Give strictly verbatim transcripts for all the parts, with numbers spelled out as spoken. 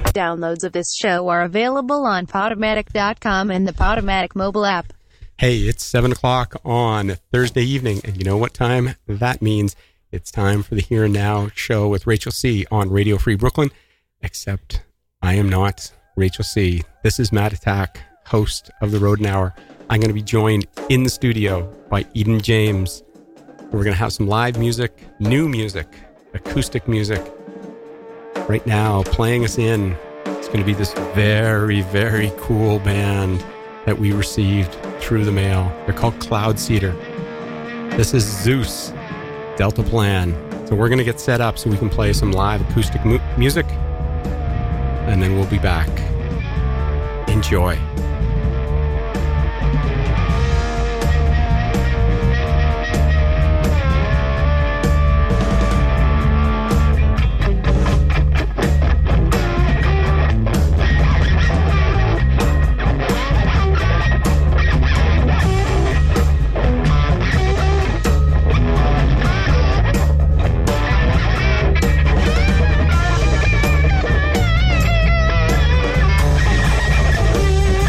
Downloads of this show are available on Podomatic dot com and the Podomatic mobile app. Hey, it's seven o'clock on Thursday evening, and you know what time that means? It's time for the Here and Now show with Rachel C. on Radio Free Brooklyn, except I am not Rachel C. This is Matt Attack, host of The Rodent Hour. I'm going to be joined in the studio by Eden James. We're going to have some live music, new music, acoustic music. Right now, playing us in, it's going to be this very, very cool band that we received through the mail. They're called Cloud Cedar. This is Zeus, Delta Plan. So we're going to get set up so we can play some live acoustic mu- music, and then we'll be back. Enjoy. We'll be right back.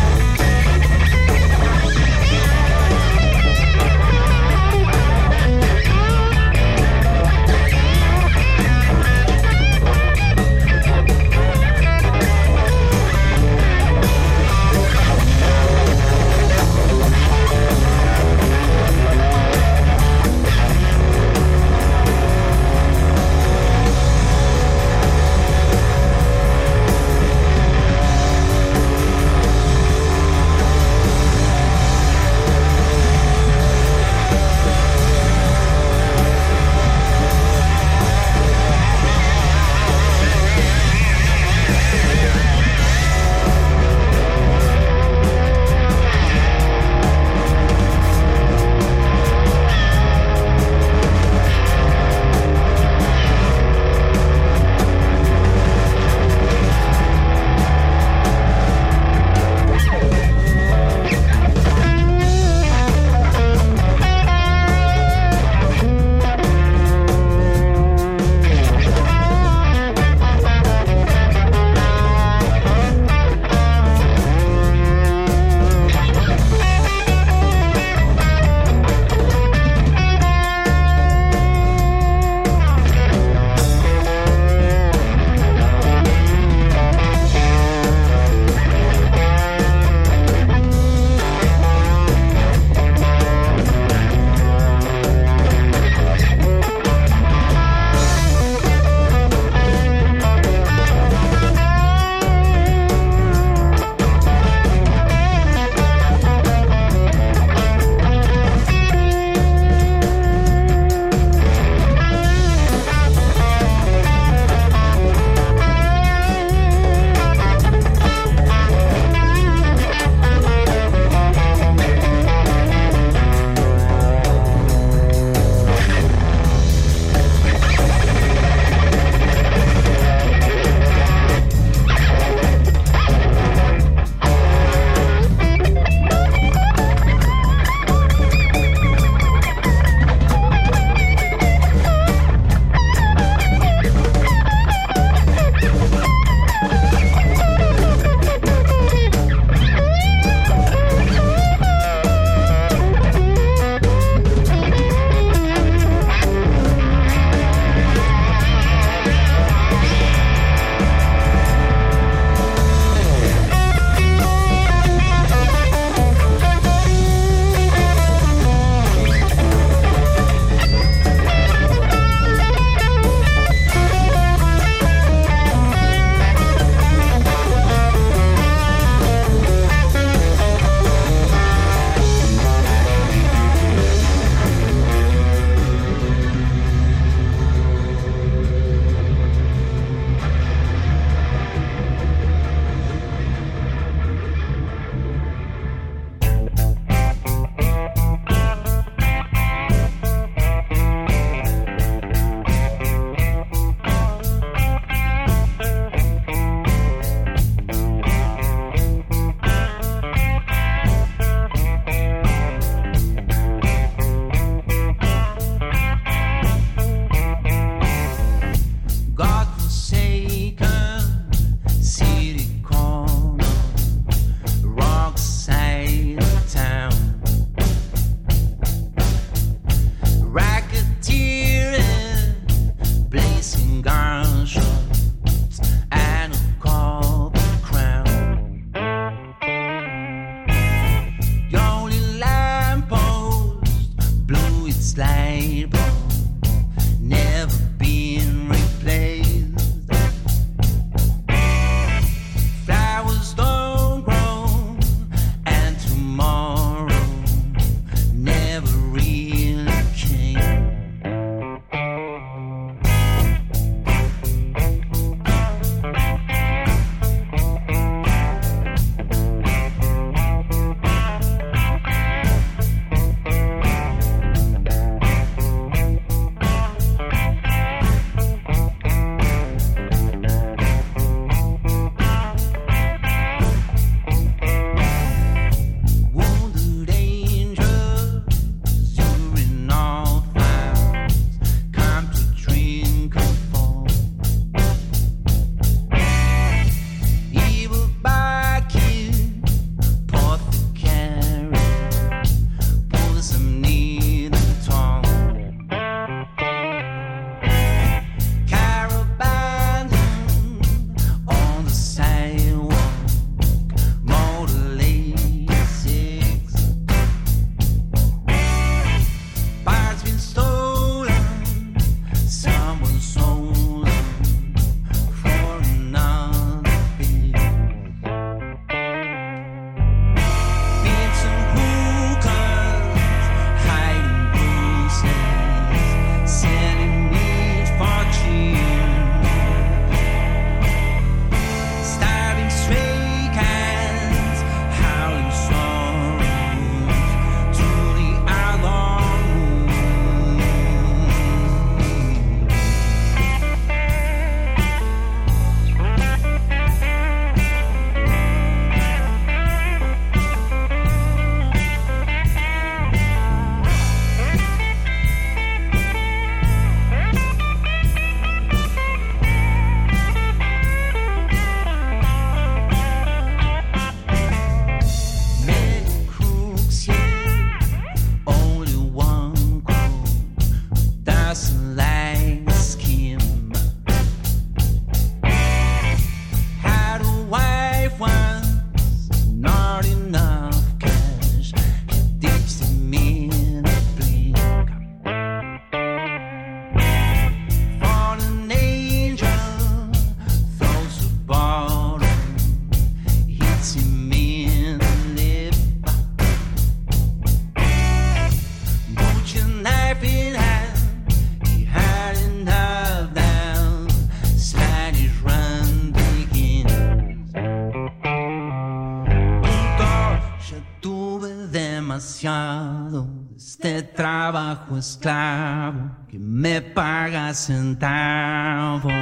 demasiado de este trabajo esclavo que me paga centavos.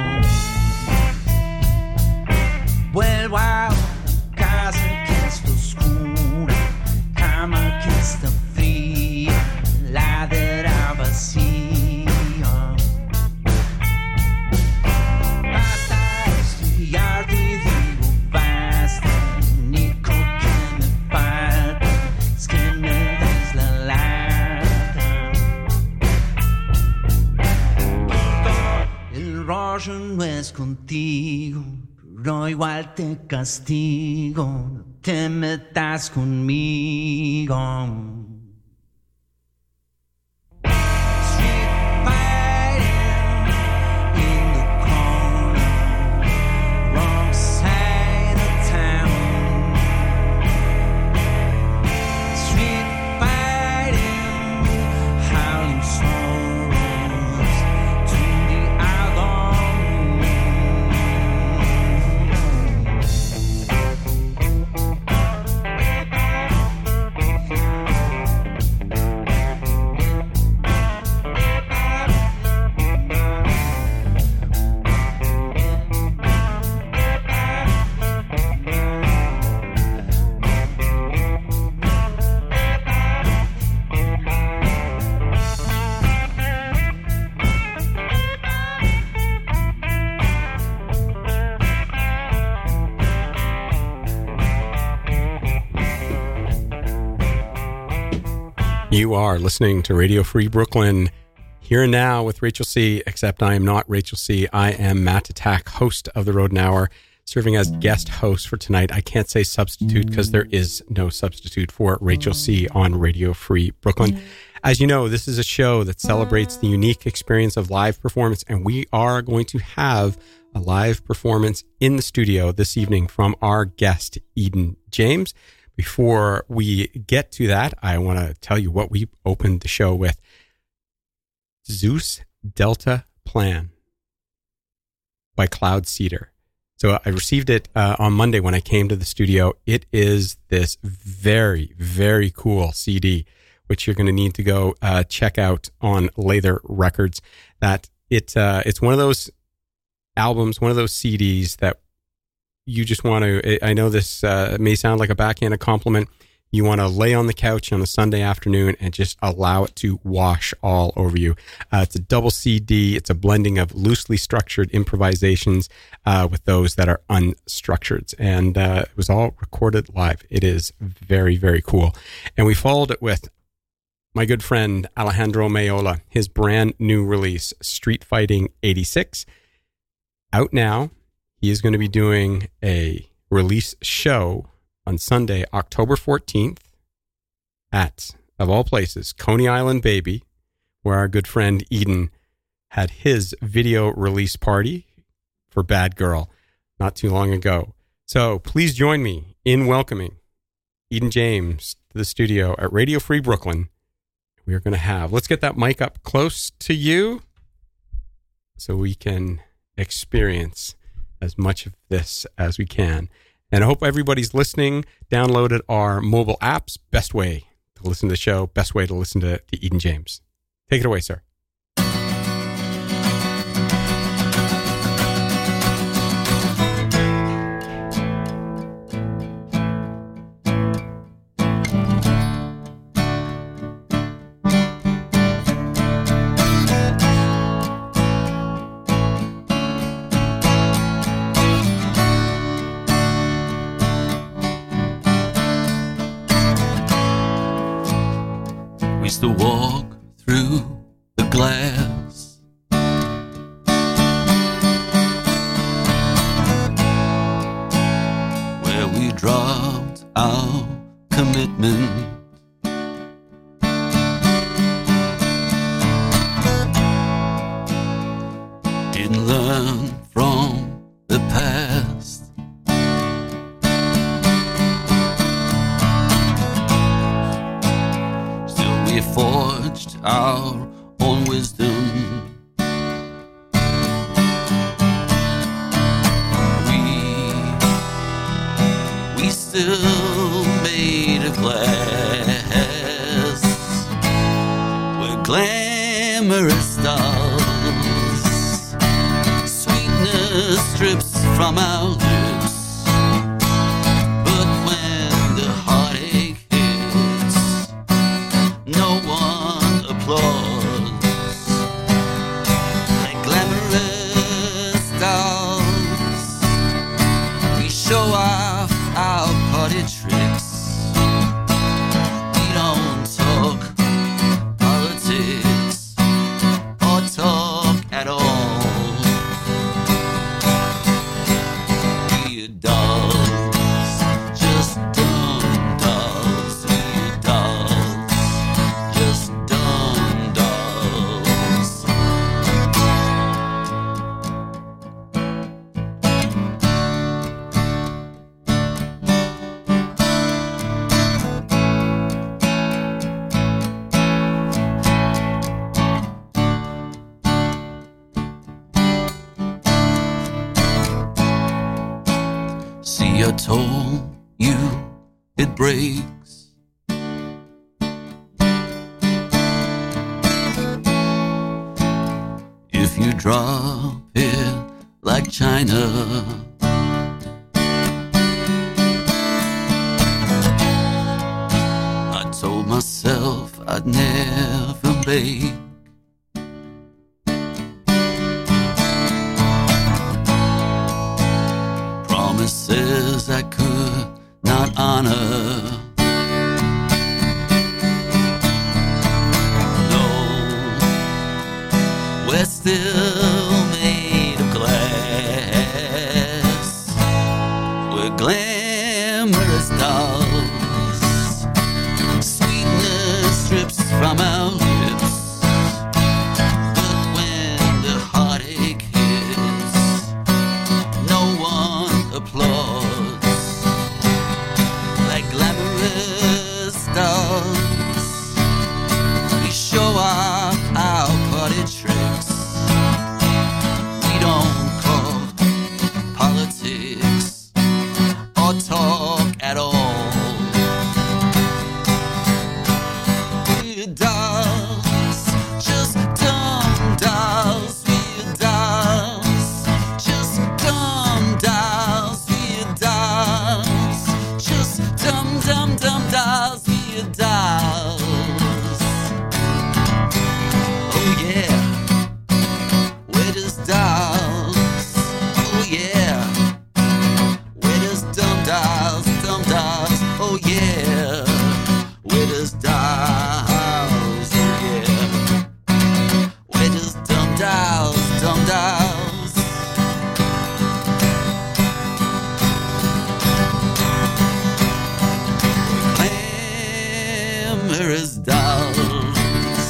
Vuelvo a casa que está oscura, cama que está fría, ladera vacía. Basta estudiarte y digo basta, lo único que me falta es que me des la lata. El rollo no es contigo, pero igual te castigo, no te metas conmigo. Street fighting in the corner, wrong side of town. Street fighting, howling sorrows to the other moon. You are listening to Radio Free Brooklyn, here and now with Rachel C., except I am not Rachel C. I am Matt Attack, host of The Rodent Hour, serving as guest host for tonight. I can't say substitute because there is no substitute for Rachel C. on Radio Free Brooklyn. As you know, this is a show that celebrates the unique experience of live performance, and we are going to have a live performance in the studio this evening from our guest, Eden James. Before we get to that, I want to tell you what we opened the show with. Zeus Delta Plan by Cloud Cedar. So I received it uh, on Monday when I came to the studio. It is this very, very cool C D, which you're going to need to go uh, check out on Lather Records. That it uh, it's one of those albums, one of those C Ds that you just want to, I know this uh, may sound like a backhanded compliment. You want to lay on the couch on a Sunday afternoon and just allow it to wash all over you. Uh, it's a double C D. It's a blending of loosely structured improvisations uh, with those that are unstructured. And uh, it was all recorded live. It is very, very cool. And we followed it with my good friend Alejandro Mayola, his brand new release, Street Fighting eighty-six, out now. He is going to be doing a release show on Sunday, October fourteenth at, of all places, Coney Island Baby, where our good friend Eden had his video release party for Bad Girl not too long ago. So please join me in welcoming Eden James to the studio at Radio Free Brooklyn. We are going to have, let's get that mic up close to you so we can experience as much of this as we can. And I hope everybody's listening, downloaded our mobile apps. Best way to listen to the show, best way to listen to, to Eden James. Take it away, sir. To walk through the glass, where we dropped our commitment. Didn't learn from the past. We forged our own wisdom. We, we still made of glass. from our lips. But when the heartache hits, no one applauds. Like glamorous stars, we show off our party tricks. We don't talk politics or talk at all. We're dolls, just dumb dolls. We're dolls, just dumb dolls. See, I told you it breaks. If you drop it like China. I told myself I'd never make. Promises I could not honor. No, we're still made of glass. We're glamorous dolls. Sweetness drips from our lips. But when the heartache hits, no one applauds. Like glamorous stars, we show off our party tricks. We don't call politics or talk at all. We're dolls, just dumb dolls. We're dolls, just dumb dolls. We're dolls, just dumb, dumb, dumb dolls. We're dolls. Oh yeah, we're just dolls. Oh yeah, we're just dumb dolls, dumb dolls. Oh yeah, we're just dolls. Oh yeah, we're just dumb dolls, dumb dolls. Glamorous dolls.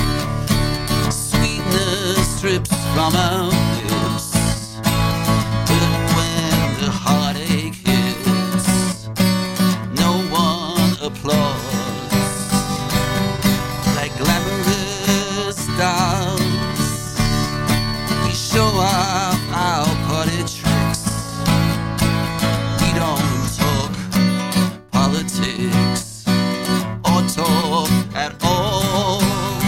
Sweetness drips from our lips. But when the heartache hits, no one applauds. Like glamorous stars, we show off our party tricks. We don't talk politics or talk at all.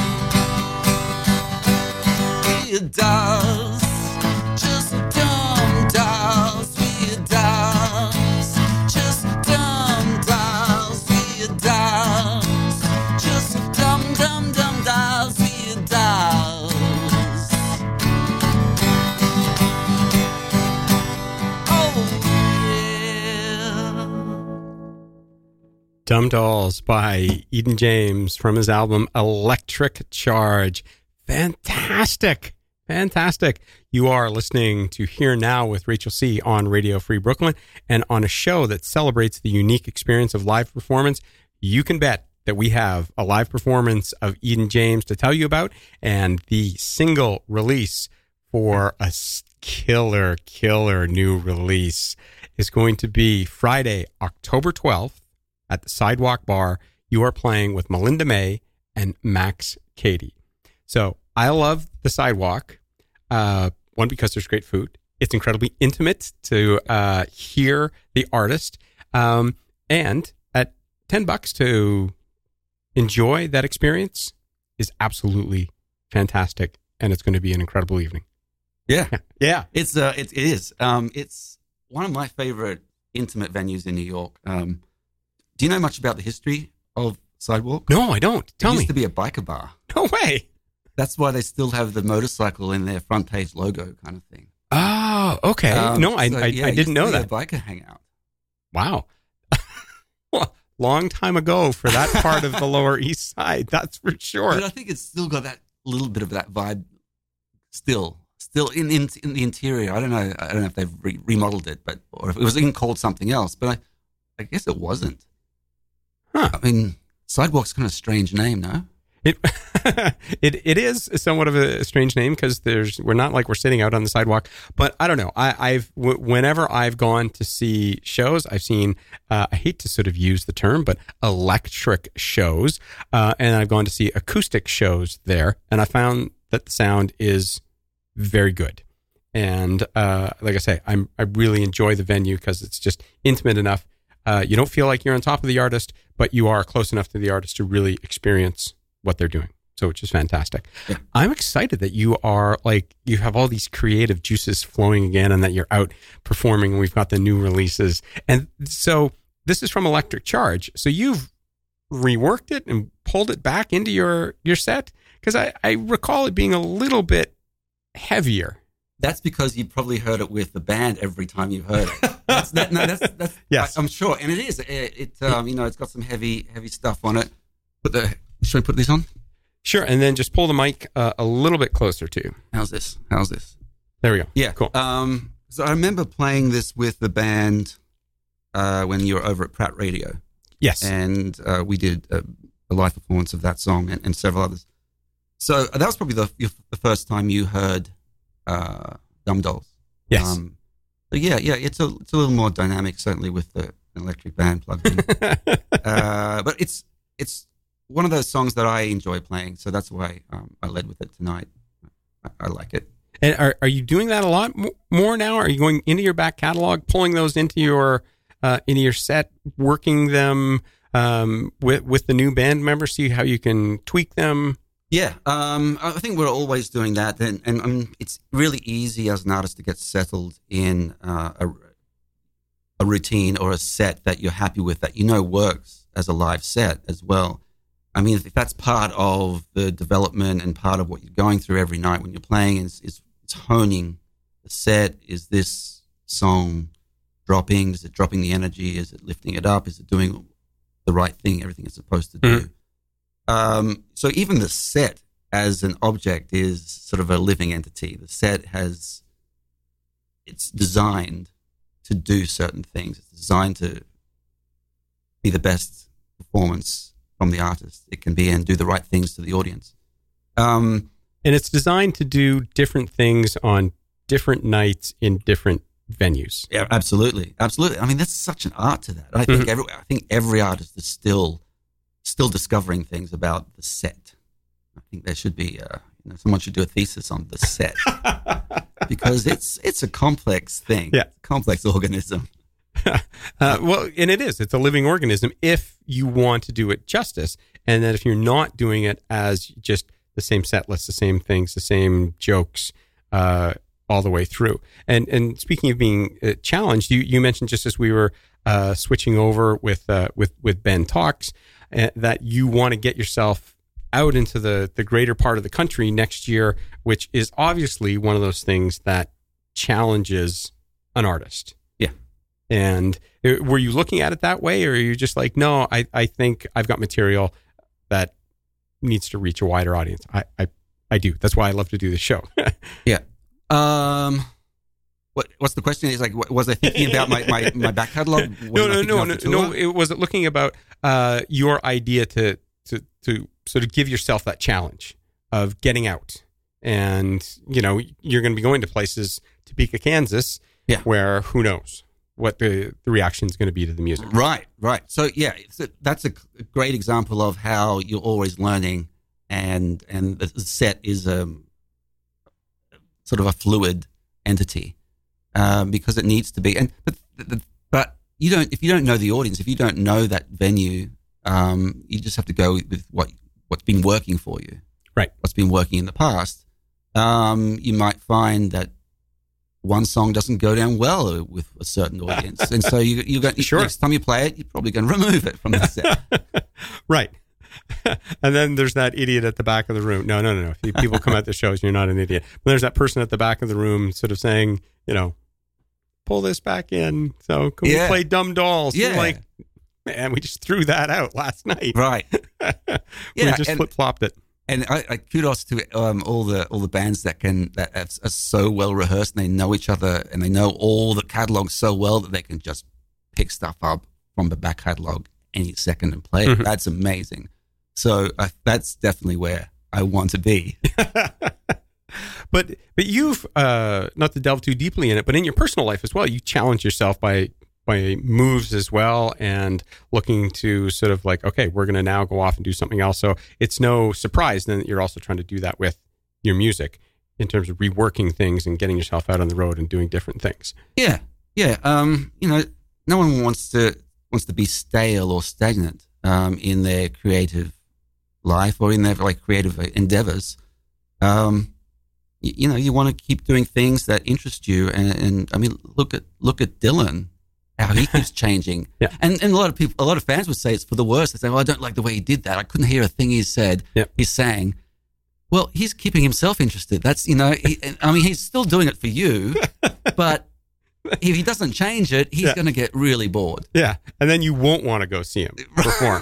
We're dolls, just dumb dolls. We're dolls, just dumb dolls. We're dolls, just dumb, dumb, dumb dolls. We're dolls. Oh yeah. Dumb Dolls by Eden James from his album Electric Charge. Fantastic. Fantastic. You are listening to Here Now with Rachel C. on Radio Free Brooklyn, and on a show that celebrates the unique experience of live performance. You can bet that we have a live performance of Eden James to tell you about, and the single release for a killer, killer new release is going to be Friday, October twelfth at the Sidewalk Bar. You are playing with Melinda May and Max Cady. So I love the Sidewalk. Uh, one, because there's great food. It's incredibly intimate to uh, hear the artist. Um, and at ten bucks to enjoy that experience is absolutely fantastic. And it's going to be an incredible evening. Yeah. Yeah. It's, uh, it, it is. Um, it's, one of my favorite intimate venues in New York. Um, do you know much about the history of Sidewalk? No, I don't. Tell it used me. to be a biker bar. No way. That's why they still have the motorcycle in their front page logo kind of thing. Oh, okay. Um, no, I, so, I, yeah, I it used didn't to know be that. A biker hangout. Wow. Well, long time ago for that part of the Lower East Side. That's for sure. But I think it's still got that little bit of that vibe still. Still in, in in the interior. I don't know. I don't know if they've re- remodeled it, but or if it was even called something else. But I, I guess it wasn't. Huh. I mean, Sidewalk's kind of a strange name, no? It it it is somewhat of a strange name because there's we're not like we're sitting out on the sidewalk. But I don't know. I, I've w- whenever I've gone to see shows, I've seen. Uh, I hate to sort of use the term, but electric shows, uh, and I've gone to see acoustic shows there, and I found that the sound is very good. And uh, like I say, I'm I really enjoy the venue because it's just intimate enough. Uh, you don't feel like you're on top of the artist, but you are close enough to the artist to really experience what they're doing. So, which is fantastic. Yeah. I'm excited that you are like, you have all these creative juices flowing again and that you're out performing and we've got the new releases. And so this is from Electric Charge. So you've reworked it and pulled it back into your, your set? Because I, I recall it being a little bit heavier. That's because you probably heard it with the band every time you've heard it. That's, that, no, that's, that's, Yes. I, I'm sure. And it is. It, it um, you know, it's got some heavy, heavy stuff on it. Put the, should I put this on? Sure. And then just pull the mic uh, a little bit closer to you. How's this? How's this? There we go. Yeah. Cool. Um, so I remember playing this with the band uh, when you were over at Pratt Radio. Yes. And uh, we did a, a live performance of that song and, and several others. So that was probably the, your, the first time you heard uh, Dumb Dolls. Yes. Um, so yeah, yeah, it's a it's a little more dynamic, certainly with the electric band plugged in. uh, but it's it's one of those songs that I enjoy playing, so that's why um, I led with it tonight. I, I like it. And are are you doing that a lot more now? Are you going into your back catalog, pulling those into your uh, into your set, working them um, with with the new band members, see how you can tweak them? Yeah, um, I think we're always doing that, and, and um, it's really easy as an artist to get settled in uh, a, a routine or a set that you're happy with, that you know works as a live set as well. I mean, if that's part of the development and part of what you're going through every night when you're playing, is is it's honing the set. Is this song dropping? Is it dropping the energy? Is it lifting it up? Is it doing the right thing, everything it's supposed to do? Mm-hmm. Um, so even the set as an object is sort of a living entity. The set has, it's designed to do certain things. It's designed to be the best performance from the artist it can be and do the right things to the audience. Um, and it's designed to do different things on different nights in different venues. Yeah, absolutely. Absolutely. I mean, that's such an art to that. I think mm-hmm. every, I think every artist is still, still discovering things about the set. I think there should be, uh, you know, someone should do a thesis on the set because it's it's a complex thing, yeah, it's a complex organism. uh, well, and it is. It's a living organism if you want to do it justice, and that if you're not doing it as just the same set list, the same things, the same jokes, uh, all the way through. And and speaking of being uh, challenged, you you mentioned just as we were uh, switching over with uh, with with Ben Talks. Uh, that you want to get yourself out into the, the greater part of the country next year, which is obviously one of those things that challenges an artist. Yeah. And uh, were you looking at it that way, or are you just like, no, I, I think I've got material that needs to reach a wider audience? I, I, I do. That's why I love to do the show. Yeah. Um, What, what's the question? Is like, was I thinking about my, my, my back catalog? No, no, no, no, no. It was it looking about uh, your idea to, to to sort of give yourself that challenge of getting out, and you know you're going to be going to places, Topeka, Kansas, yeah, where who knows what the, the reaction is going to be to the music. Right, right. So yeah, it's a, that's a great example of how you're always learning, and and the set is a sort of a fluid entity. Um, because it needs to be, and but but you don't. If you don't know the audience, if you don't know that venue, um, you just have to go with what what's been working for you, right? What's been working in the past. Um, you might find that one song doesn't go down well with a certain audience, and so you you got Sure. next time you play it, you're probably going to remove it from the set. Right. And then there's that idiot at the back of the room. No, no, no, no. If people come at the shows, you're not an idiot. But there's that person at the back of the room sort of saying, you know, pull this back in. So can Yeah. we play Dumb Dolls? Yeah. You're like, man, we just threw that out last night. Right. we Yeah, just and- flip flopped it. And I, I kudos to um, all the all the bands that can that are, are so well rehearsed and they know each other and they know all the catalog so well that they can just pick stuff up from the back catalog any second and play it. Mhm. That's amazing. So uh, that's definitely where I want to be. But but you've uh, not to delve too deeply in it, but in your personal life as well, you challenge yourself by by moves as well, and looking to sort of like, okay, we're going to now go off and do something else. So it's no surprise then that you're also trying to do that with your music in terms of reworking things and getting yourself out on the road and doing different things. Yeah, yeah. Um, you know, no one wants to wants to be stale or stagnant um, in their creative life or in their like creative endeavors. Um, you, you know, you want to keep doing things that interest you. And, and I mean, look at look at Dylan, how he keeps changing. Yeah. And and a lot of people, a lot of fans would say it's for the worst. They say, "Well, I don't like the way he did that. I couldn't hear a thing he said." Yeah. He sang. Well, he's keeping himself interested. That's you know, he, I mean, he's still doing it for you, but if he doesn't change it, he's Yeah. going to get really bored. Yeah. And then you won't want to go see him perform.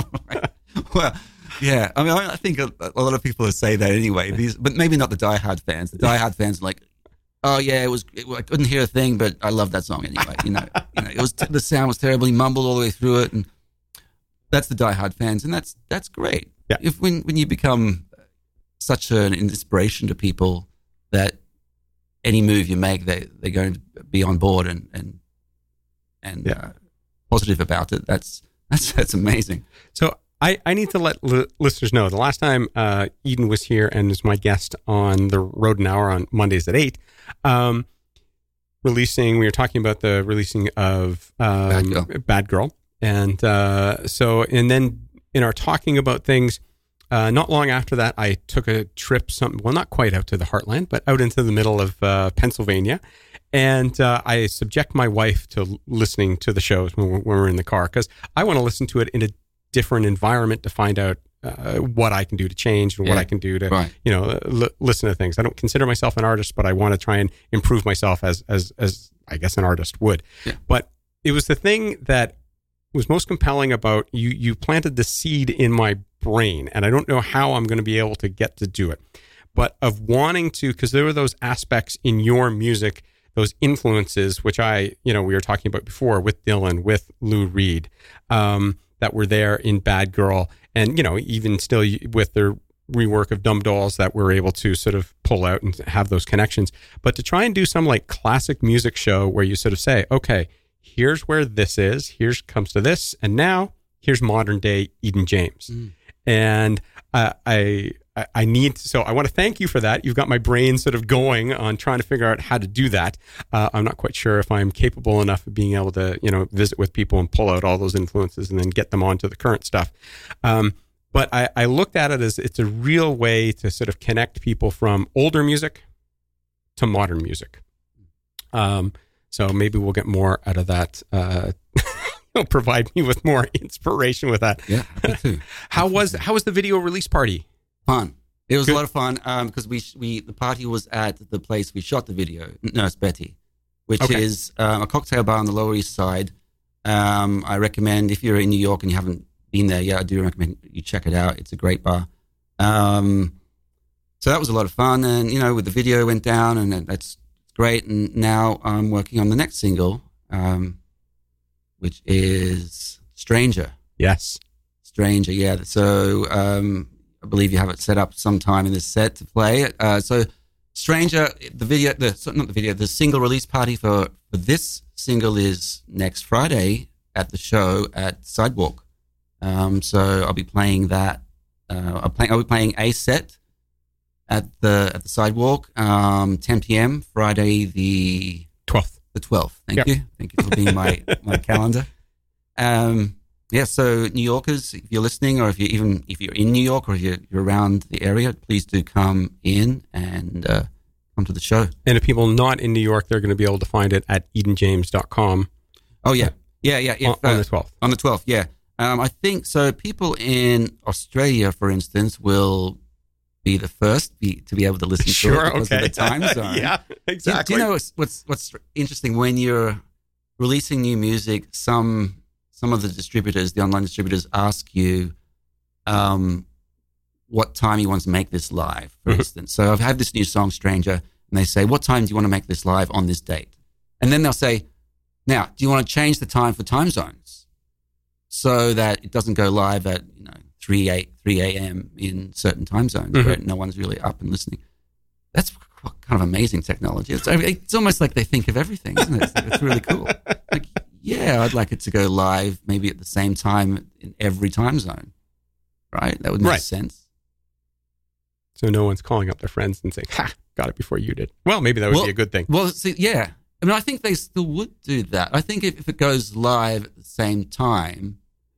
Well, yeah. I mean, I I think a, a lot of people say that anyway. These, but maybe not the diehard fans. The diehard fans are like, "Oh yeah, it was. It, I couldn't hear a thing, but I love that song anyway." You know, you know, it was the sound was terrible. He mumbled all the way through it, and that's the diehard fans, and that's that's great. Yeah. If when when you become such an inspiration to people that any move you make, they they're going to be on board and and and Yeah. uh, positive about it. That's that's that's amazing. So I, I need to let li- listeners know the last time uh, Eden was here and was my guest on the Road an Hour on Mondays at eight, um, releasing, we were talking about the releasing of um, Bad Girl. Bad Girl. And uh, so, and then in our talking about things, uh, not long after that, I took a trip, some, well, not quite out to the heartland, but out into the middle of uh, Pennsylvania. And uh, I subject my wife to listening to the shows when we're, when we're in the car, because I want to listen to it in a different environment to find out uh, what I can do to change and what Yeah. I can do to, Right. you know, l- listen to things. I don't consider myself an artist, but I want to try and improve myself as, as, as I guess an artist would. Yeah. But it was the thing that was most compelling about you. You planted the seed in my brain, and I don't know how I'm going to be able to get to do it, but of wanting to, because there were those aspects in your music, those influences, which I, you know, we were talking about before with Dylan, with Lou Reed, um, that were there in Bad Girl, and, you know, even still with their rework of Dumb Dolls that we're able to sort of pull out and have those connections. But to try and do some like classic music show where you sort of say, okay, here's where this is, here's comes to this, and now here's modern day Eden James. Mm. And uh, I, I I need to, so I want to thank you for that. You've got my brain sort of going on trying to figure out how to do that. Uh, I'm not quite sure if I'm capable enough of being able to, you know, visit with people and pull out all those influences and then get them onto the current stuff. Um, but I, I looked at it as it's a real way to sort of connect people from older music to modern music. Um, so maybe we'll get more out of that. Uh, You'll provide me with more inspiration with that. Yeah, happy to. How was how was the video release party? Fun. It was Good. a lot of fun because we we the party was at the place we shot the video, Nurse Betty, which Okay. is um, a cocktail bar on the Lower East Side. Um, I recommend if you're in New York and you haven't been there yet, I do recommend you check it out. It's a great bar. Um, so that was a lot of fun, and you know, with the video went down, and that's great. And now I'm working on the next single, um, which is Stranger. Yes. Stranger, yeah. So um, I believe you have it set up sometime in this set to play it. Uh, so Stranger, the video, the so not the video, the single release party for, for this single is next Friday at the show at Sidewalk. Um, so I'll be playing that. Uh, I'll, play, I'll be playing a set at the at the Sidewalk, um, ten p.m. Friday the twelfth. the twelfth. Thank Yep. you. Thank you for being my, my calendar. Um, yeah, so New Yorkers, if you're listening, or if you even if you're in New York or if you're, you're around the area, please do come in and uh, come to the show. And if people not in New York, they're going to be able to find it at eden james dot com. Oh, yeah. Yeah, yeah. yeah. On, on Uh, the twelfth. On the twelfth, yeah. Um, I think so. People in Australia, for instance, will be the first be, to be able to listen Sure, to it because okay. of the time zone. Yeah, Do, exactly. do you know what's, what's what's interesting when you're releasing new music? Some some of the distributors, the online distributors, ask you um, what time you want to make this live. For Mhm. instance, so I've had this new song, Stranger, and they say, "What time do you want to make this live on this date?" And then they'll say, "Now, do you want to change the time for time zones so that it doesn't go live at you know three a.m. in certain time zones Mhm. where no one's really up and listening?" That's kind of amazing technology. It's, it's almost like they think of everything, isn't it? It's, it's really cool. Like, yeah, I'd like it to go live maybe at the same time in every time zone, right? That would make Right. sense. So no one's calling up their friends and saying, ha, got it before you did. Well, maybe that would Well- be a good thing. Well, see, yeah. I mean, I think they still would do that. I think if, if it goes live at the same time,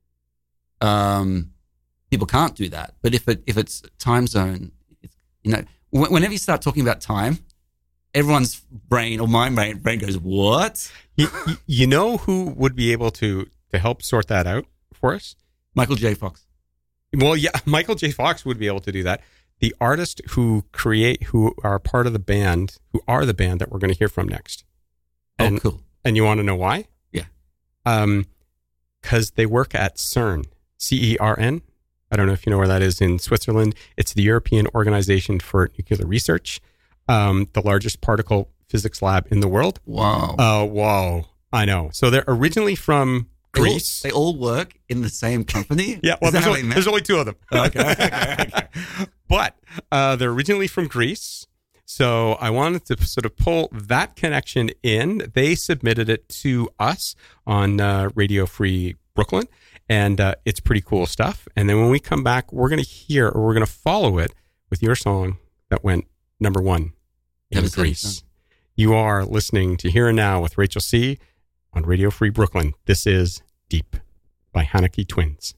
um, people can't do that. But if it if it's time zone, it's, you know, wh- whenever you start talking about time, everyone's brain or my brain brain goes, "What?" you, you- you know who would be able to, to help sort that out for us? Michael J. Fox. Well, yeah, Michael J. Fox would be able to do that. The artist who create, who are part of the band, who are the band that we're going to hear from next. And, oh, cool. And you want to know why? Yeah. Um, because they work at CERN, C E R N. I don't know if you know where that is in Switzerland. It's the European Organization for Nuclear Research, um, the largest particle physics lab in the world. Wow. Oh, wow. I know. So they're originally from They all- Greece. They all work in the same company? Yeah, well, Is that there's how only, they met? there's only two of them. Okay, okay, okay. But uh, they're originally from Greece. So I wanted to sort of pull that connection in. They submitted it to us on uh, Radio Free Brooklyn, and uh, it's pretty cool stuff. And then when we come back, we're going to hear, or we're going to follow it with your song that went number one in Never Said Greece. It's You are listening to Here and Now with Rachel C. on Radio Free Brooklyn. This is Deep by Haneke Twins.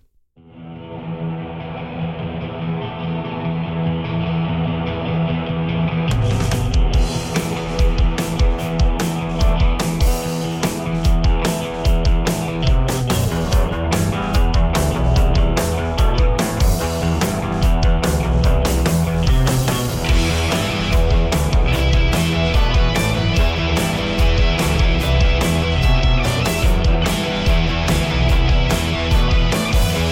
Deep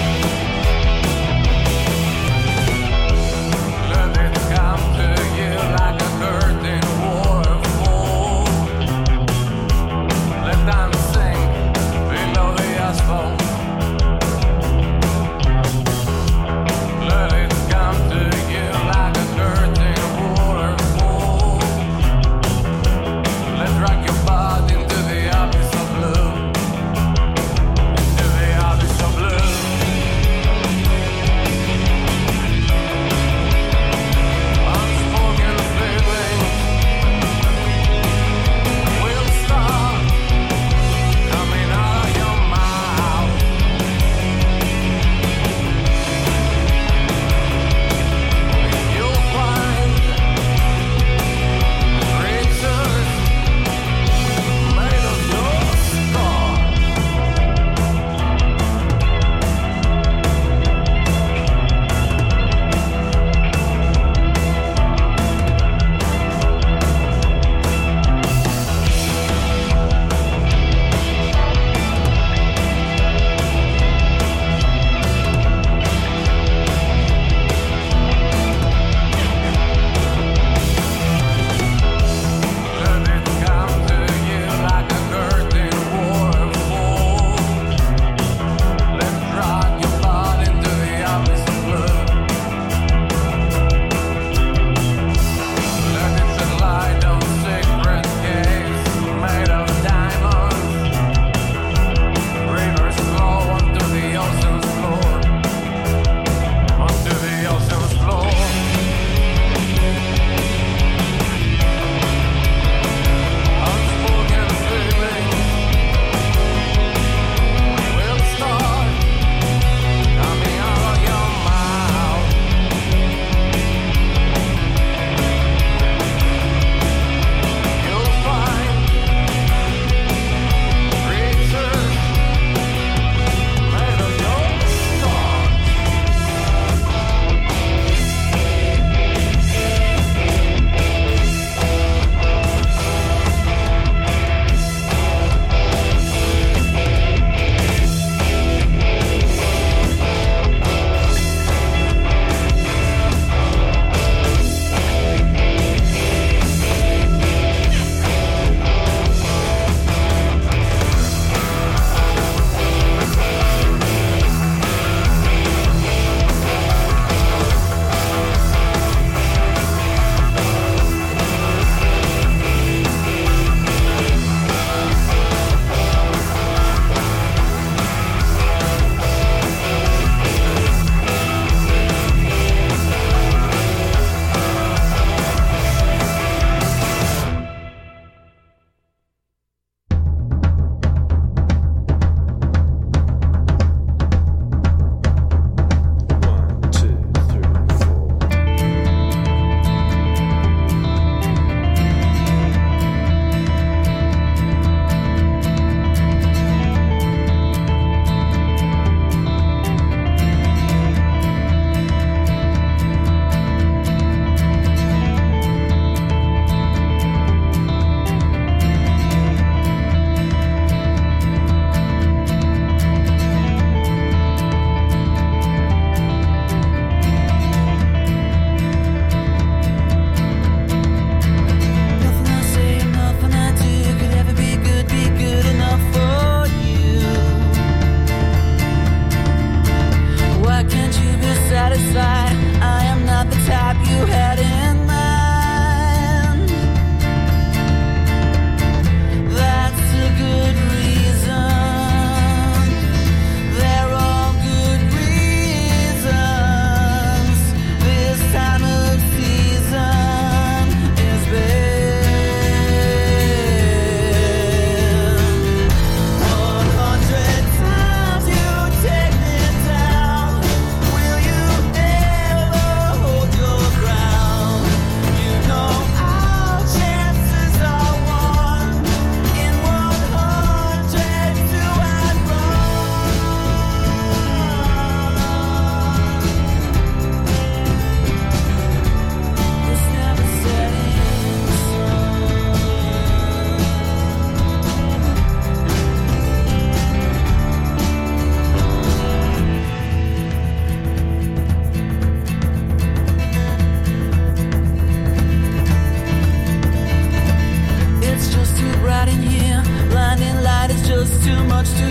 much to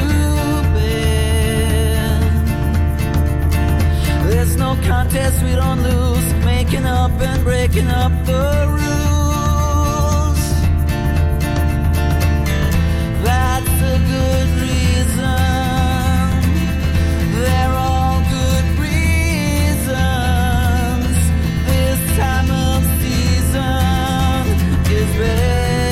bear. There's no contest we don't lose, making up and breaking up the rules. That's a good reason. They're all good reasons. This time of season is better.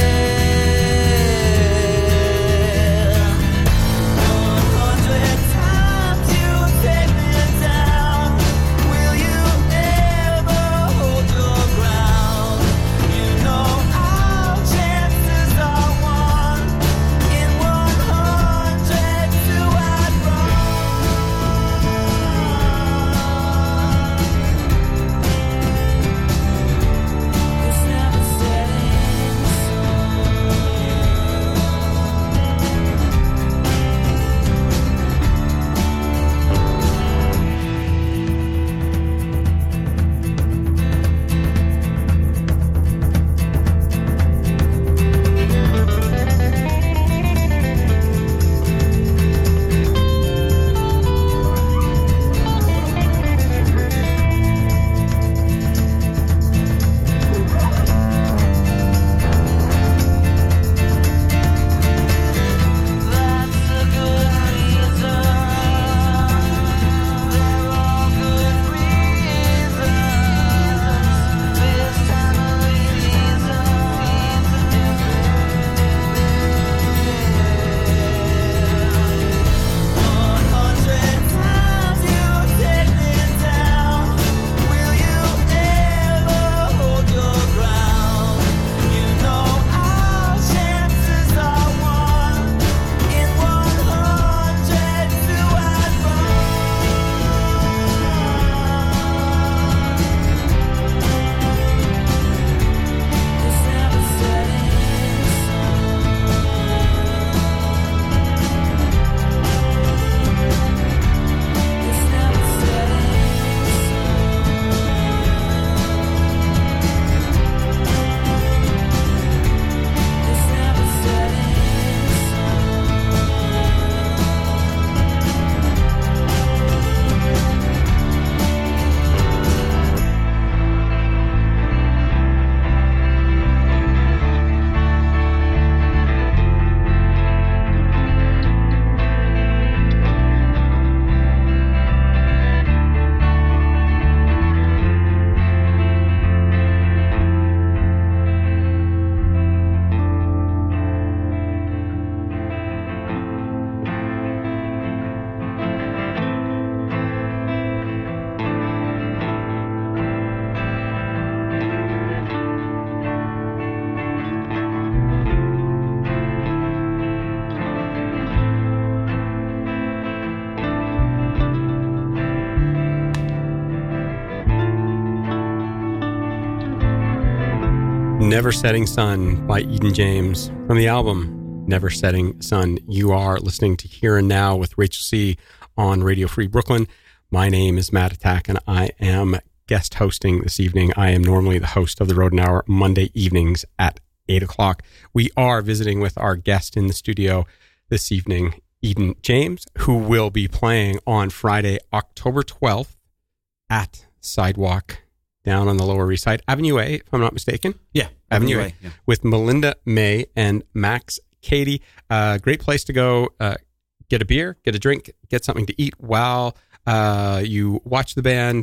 Never Setting Sun by Eden James from the album Never Setting Sun. You are listening to Here and Now with Rachel C. on Radio Free Brooklyn. My name is Matt Attack, and I am guest hosting this evening. I am normally the host of the Rodent Hour Monday evenings at eight o'clock. We are visiting with our guest in the studio this evening, Eden James, who will be playing on Friday, October twelfth at Sidewalk down on the Lower East Side, Avenue A, if I'm not mistaken. Yeah, Avenue, Avenue A, A, yeah. With Melinda May and Max Cady. Uh, great place to go. Uh, get a beer, get a drink, get something to eat while uh, you watch the band.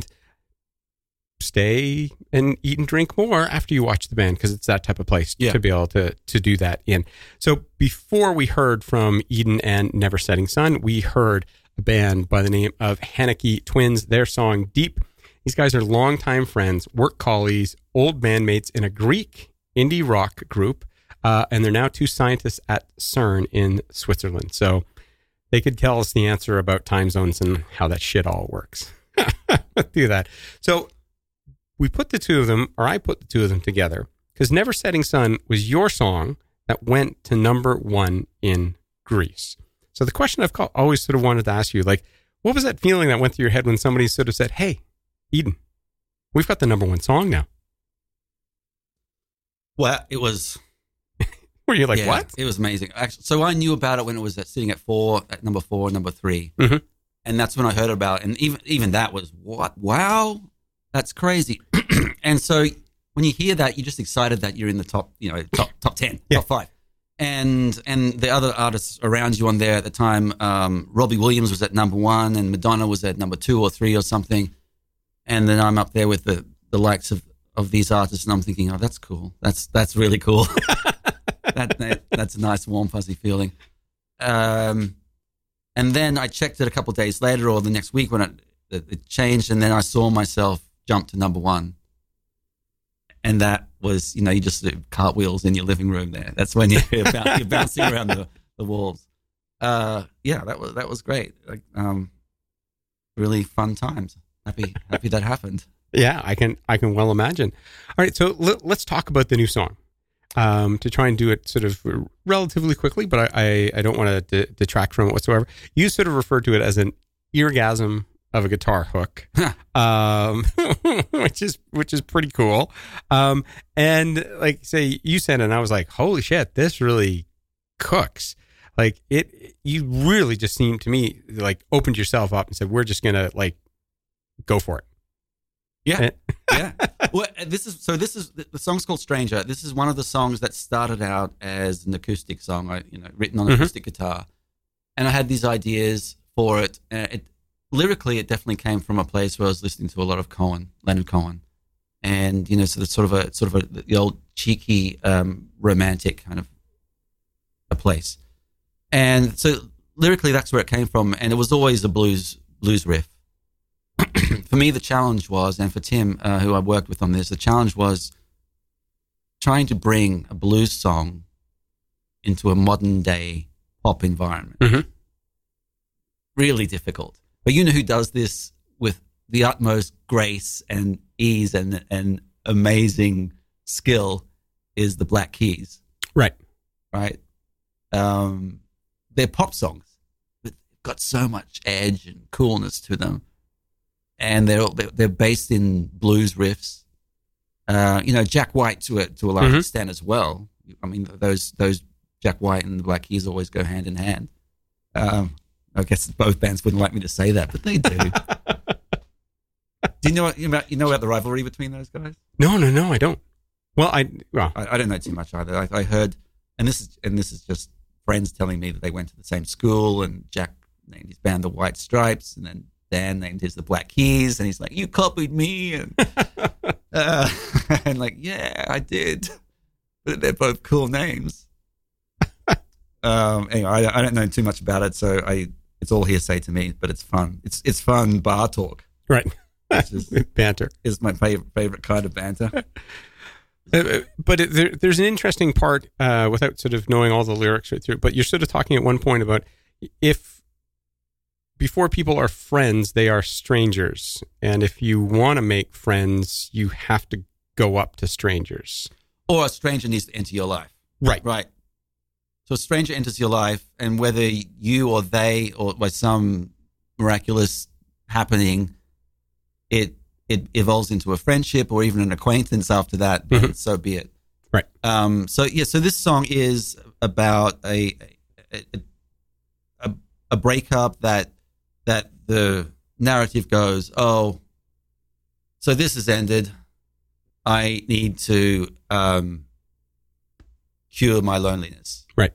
Stay and eat and drink more after you watch the band, because it's that type of place Yeah. to be able to to do that in. So before we heard from Eden and Never Setting Sun, we heard a band by the name of Haneke Twins, their song Deep. These guys are longtime friends, work colleagues, old bandmates in a Greek indie rock group, uh, and they're now two scientists at CERN in Switzerland. So they could tell us the answer about time zones and how that shit all works. Do that. So we put the two of them, or I put the two of them together, because Never Setting Sun was your song that went to number one in Greece. So the question I've call, always sort of wanted to ask you, like, what was that feeling that went through your head when somebody sort of said, hey, Eden, we've got the number one song now? Well, it was Were you like, Yeah, what? It was amazing. Actually, so I knew about it when it was at, sitting at four, at number four, number three. Mhm. And that's when I heard about it. And even, even that was, what? Wow, that's crazy. And so when you hear that, you're just excited that you're in the top, you know, top, top ten, Yeah. top five. And and the other artists around you on there at the time, um, Robbie Williams was at number one and Madonna was at number two or three or something. And then I'm up there with the, the likes of, of these artists and I'm thinking, oh, that's cool. That's that's really cool. that, that That's a nice, warm, fuzzy feeling. Um, and then I checked it a couple of days later or the next week when it, it, it changed and then I saw myself jump to number one. And that was, you know, you just do cartwheels in your living room there. That's when you're, you're bouncing around the, the walls. Uh, yeah, that was that was great. Like, um, really fun times. Happy happy that happened. Yeah, I can I can well imagine. All right, so let, let's talk about the new song. Um, to try and do it sort of relatively quickly, but I, I, I don't want to de- detract from it whatsoever. You sort of referred to it as an eargasm of a guitar hook, um, which is which is pretty cool. Um, and like say you said, and I was like, holy shit, this really cooks. Like it, you really just seemed to me like opened yourself up and said, we're just gonna like go for it. Yeah, yeah. Well, this is so. This is the song's called "Stranger." This is one of the songs that started out as an acoustic song, I, you know, written on Mhm. acoustic guitar, and I had these ideas for it. Uh, it lyrically, it definitely came from a place where I was listening to a lot of Cohen, Leonard Cohen, and you know, so it's sort of a sort of a the old cheeky, um, romantic kind of a place, and so lyrically, that's where it came from, and it was always a blues blues riff. For me, the challenge was, and for Tim, uh, who I worked with on this, the challenge was trying to bring a blues song into a modern day pop environment. Mm-hmm. Really difficult. But you know who does this with the utmost grace and ease and, and amazing skill is the Black Keys. Right. Right. Um, they're pop songs, but they've got so much edge and coolness to them. And they're they're based in blues riffs, uh, you know, Jack White to a to a large Mhm. extent as well. I mean, those those Jack White and the Black Keys always go hand in hand. Um, I guess both bands wouldn't like me to say that, but they do. Do you know what, you know you know about the rivalry between those guys? No, no, no, I don't. Well, I well, I, I don't know too much either. I, I heard, and this is and this is just friends telling me that they went to the same school, and Jack named his band the White Stripes, and then Dan named his the Black Keys, and he's like, "You copied me," and uh, and like, yeah, I did, but they're both cool names. um, anyway, I, I don't know too much about it, so I it's all hearsay to me, but it's fun. It's it's fun bar talk, right. which is, Banter. is my favorite favorite kind of banter. Uh, but it, there, there's an interesting part uh, without sort of knowing all the lyrics right through. But you're sort of talking at one point about if before people are friends, they are strangers, and if you want to make friends, you have to go up to strangers. Or a stranger needs to enter your life. Right. Right. So a stranger enters your life, and whether you or they, or by some miraculous happening, it it evolves into a friendship or even an acquaintance after that, then Mhm. so be it. Right. Um, so, yeah, so this song is about a a, a, a breakup that that the narrative goes, oh, so this has ended. I need to um, cure my loneliness. Right.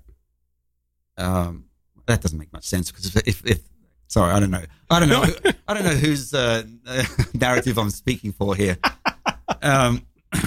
Um, that doesn't make much sense because if, if, if sorry, I don't know, I don't know, who, I don't know whose uh, narrative I'm speaking for here. Um,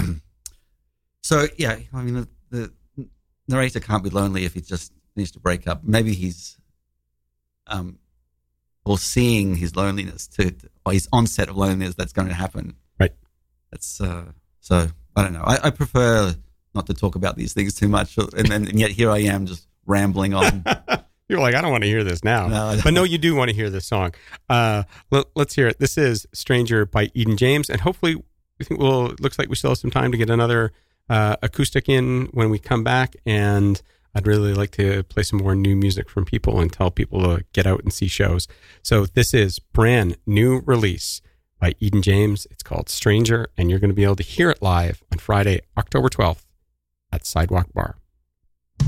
so yeah, I mean the, the narrator can't be lonely if he just finished to break up. Maybe he's um, foreseeing his loneliness to, or his onset of loneliness that's going to happen. Right. That's uh, so I don't know. I, I prefer not to talk about these things too much, and, and, and yet here I am just rambling on. You're like, I don't want to hear this now. No, I don't. But no, you do want to hear this song. Uh, let, let's hear it. This is Stranger by Eden James. And hopefully, we think we'll, it looks like we still have some time to get another uh, acoustic in when we come back. And I'd really like to play some more new music from people and tell people to get out and see shows. So this is brand new release by Eden James. It's called Stranger, and you're going to be able to hear it live on Friday, October twelfth at Sidewalk Bar.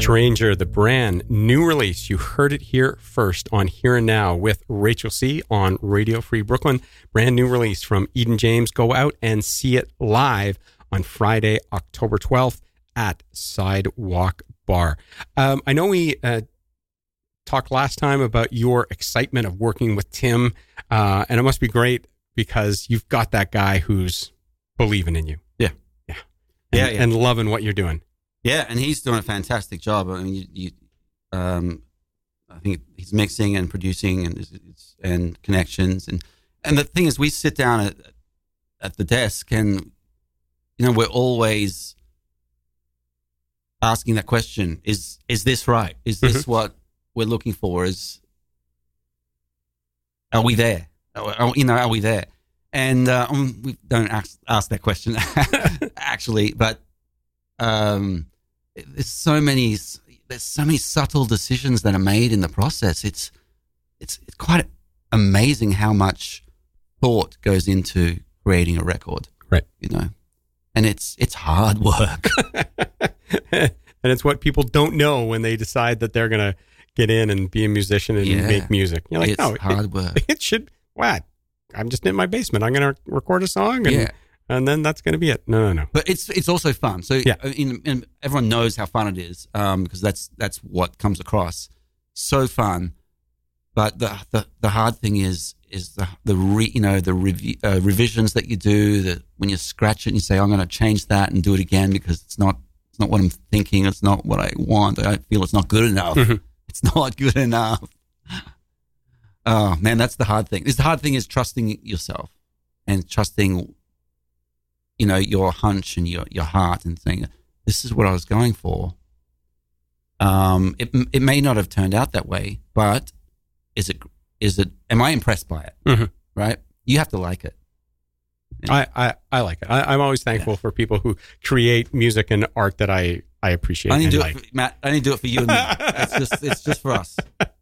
Stranger, the brand new release. You heard it here first on Here and Now with Rachel C. on Radio Free Brooklyn. Brand new release from Eden James. Go out and see it live on Friday, October twelfth at Sidewalk Bar. Um, I know we uh, talked last time about your excitement of working with Tim, uh, and it must be great because you've got that guy who's believing in you. Yeah. Yeah. And, Yeah, yeah. and loving what you're doing. Yeah, and he's doing a fantastic job. I mean, you, you um, I think he's mixing and producing and it's, and connections and and the thing is, we sit down at at the desk and you know we're always asking that question: Is is this right? Is this Mm-hmm. what we're looking for? Is are we there? Are, are- you know, are we there? And uh, um, we don't ask, ask that question actually, but. Um, there's so many there's so many subtle decisions that are made in the process. It's it's it's quite amazing how much thought goes into creating a record, Right. you know, and it's it's hard work. And it's what people don't know when they decide that they're going to get in and be a musician and Yeah. make music. You're like, It's no, hard it, work. it should, what? I'm just in my basement. I'm going to record a song and, Yeah. and then that's going to be it. No, no, no. But it's it's also fun. So Yeah. uh, in, in, everyone knows how fun it is um, because that's that's what comes across. So fun, but the the, the hard thing is is the the re, you know the revi- uh, revisions that you do. That when you scratch it and you say I'm going to change that and do it again because it's not it's not what I'm thinking. It's not what I want. I feel it's not good enough. Mhm. It's not good enough. Oh man, that's the hard thing. This the hard thing is trusting yourself and trusting. You know, your hunch and your, your heart and saying, this is what I was going for. Um, it, it may not have turned out that way, but is it, is it, am I impressed by it? Mhm. Right? You have to like it. I, I, I like it. I, I'm always thankful for people who create music and art that I, I appreciate. I only and do like. it for, Matt, I only do it for you and me. It's just, it's just for us.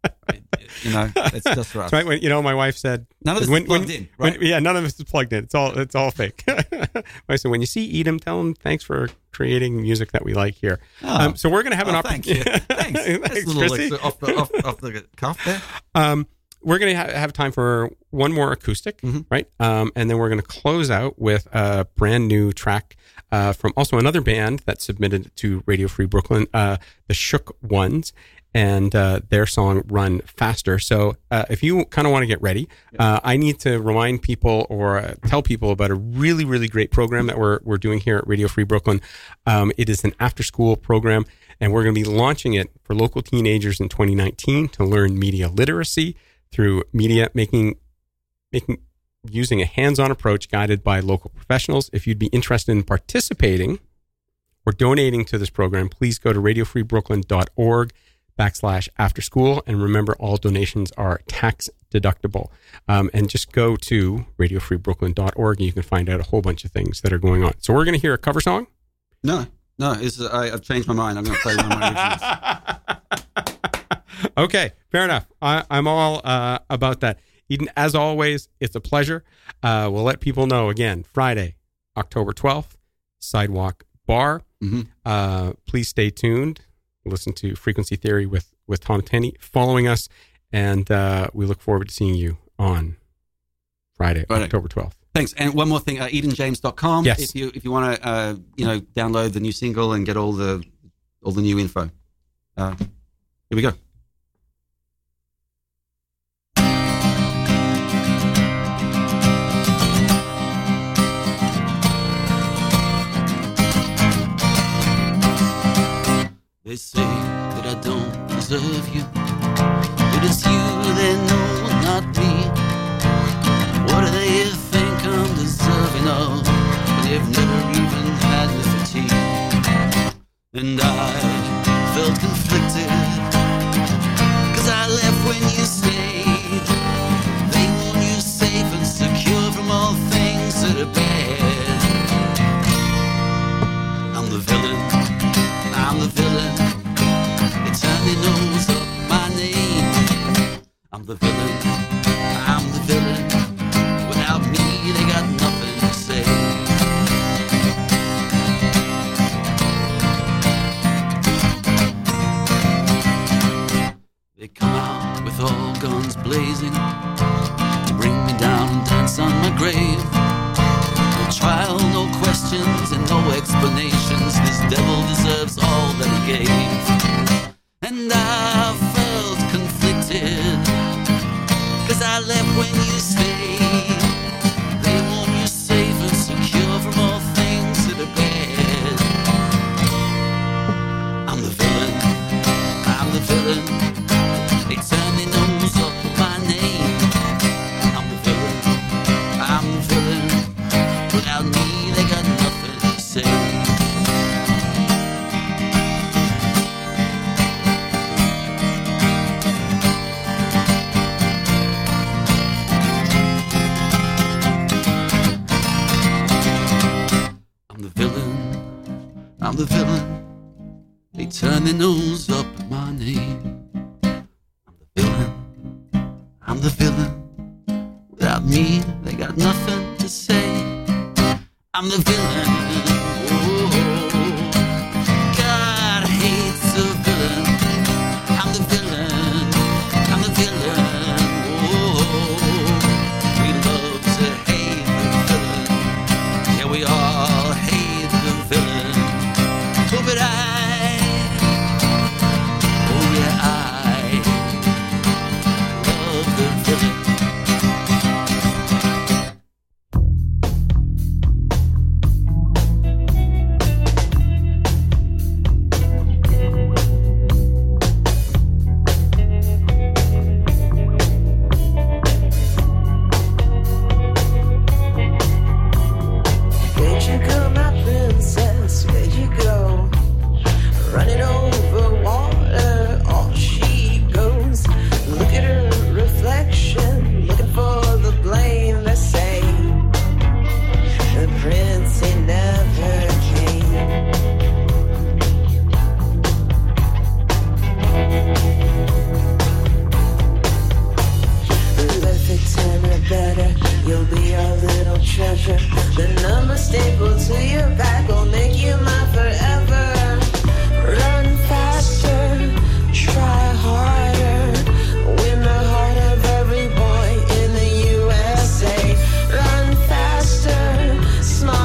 You know, it's just for us. That's right. When, you know, my wife said, None of this when, is plugged when- in, right? when- yeah, none of this is plugged in. It's all, it's all fake. I said, when you see Edom, tell him thanks for creating music that we like here. Oh. Um, so we're going to have an Oh, opportunity. thank you. Thanks. That's Thanks, a little Christy. extra off the, off, off the cuff there. Um, we're going to ha- have time for one more acoustic, Mhm. right? Um, and then we're going to close out with a brand new track uh, from also another band that submitted to Radio Free Brooklyn, uh, the Shook Ones, and uh, their song Run Faster. So uh, if you kind of want to get ready, uh, I need to remind people or uh, tell people about a really, really great program that we're, we're doing here at Radio Free Brooklyn. Um, it is an after-school program, and we're going to be launching it for local teenagers in twenty nineteen to learn media literacy through media making, making using a hands-on approach guided by local professionals. If you'd be interested in participating or donating to this program, please go to radio free brooklyn dot org backslash after school. And remember, all donations are tax deductible. Um, and just go to radio free brooklyn dot org and you can find out a whole bunch of things that are going on. So we're going to hear a cover song. No, no, it's, I, I've changed my mind. I'm going to play one of my originals. Okay, fair enough. I, I'm all uh, about that. Eden, as always, it's a pleasure. Uh, we'll let people know again, Friday, October twelfth, Sidewalk Bar. Mhm. Uh, please stay tuned. Listen to Frequency Theory with, with Tom Tenney following us. And uh, we look forward to seeing you on Friday, Friday. October twelfth. Thanks. And one more thing, uh, eden james dot com. Yes. If you if you want to uh, you know download the new single and get all the all the new info. Uh, here we go. They say that I don't deserve you, but it's you they know, not me. What do they think I'm deserving of? They've never even had me for tea. And I felt conflicted, cause I left when you stayed. They want you safe and secure from all things that are bad. I'm the villain, I'm the villain. They turn their nose up my name. I'm the villain, I'm the villain. Without me, they got nothing to say. trial, no questions and no explanations. This devil deserves all that he gave. And I felt conflicted, cause I left when you stayed. They want you safe and secure from all things that are bad. I'm the villain, I'm the villain. They turn their nose up at my name. I'm the villain, I'm the villain. Without me, they got nothing to say. I'm the villain. They turn their nose up at my name. I'm the villain. I'm the villain. Without me, they got nothing to say. I'm the villain. Oh, God hates a villain. I'm the villain. I'm the villain. Oh, we love to hate the villain. Yeah, we all hate the villain. Oh, but I, oh yeah, I love the villain. Where'd you go, my princess? Where'd you go? Running over water, off she goes. Look at her reflection, looking for the blame. They say the prince, he never came. Perfect and better, you'll be our little treasure. The number stapled to your back.